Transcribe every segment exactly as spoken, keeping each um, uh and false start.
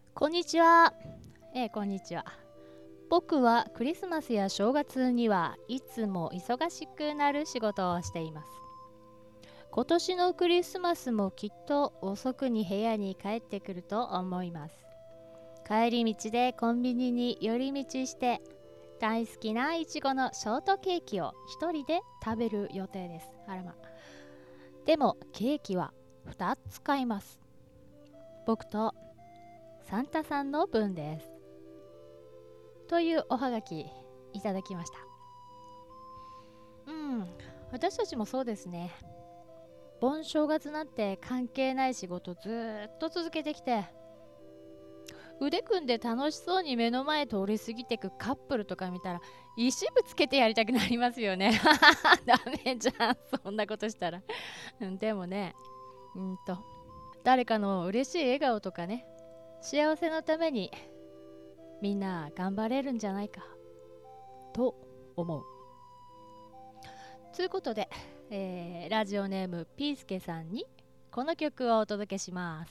こんにちは。えー、こんにちは。僕はクリスマスや正月にはいつも忙しくなる仕事をしています。今年のクリスマスもきっと遅くに部屋に帰ってくると思います。帰り道でコンビニに寄り道して大好きないちごのショートケーキを一人で食べる予定です。あらま。でもケーキはふたつ買います。僕とサンタさんの分です。というおはがきいただきました。うん、私たちもそうですね。盆正月なんて関係ない仕事ずーっと続けてきて、腕組んで楽しそうに目の前通り過ぎてくカップルとか見たら石ぶつけてやりたくなりますよね。ダメじゃん、そんなことしたら。うん、でもね、うんと誰かの嬉しい笑顔とかね、幸せのためにみんな頑張れるんじゃないかと思う。ということで、えーラジオネームピースケさんにこの曲をお届けします。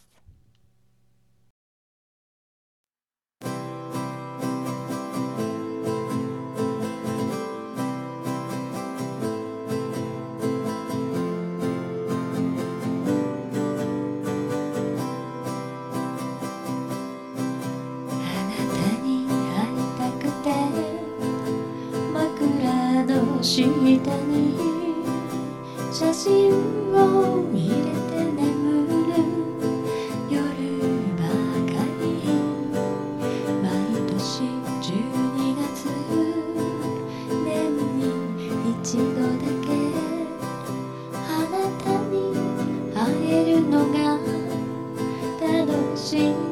下に写真を入れて眠る夜ばかり、毎年じゅうにがつ年に一度だけあなたに会えるのが楽しい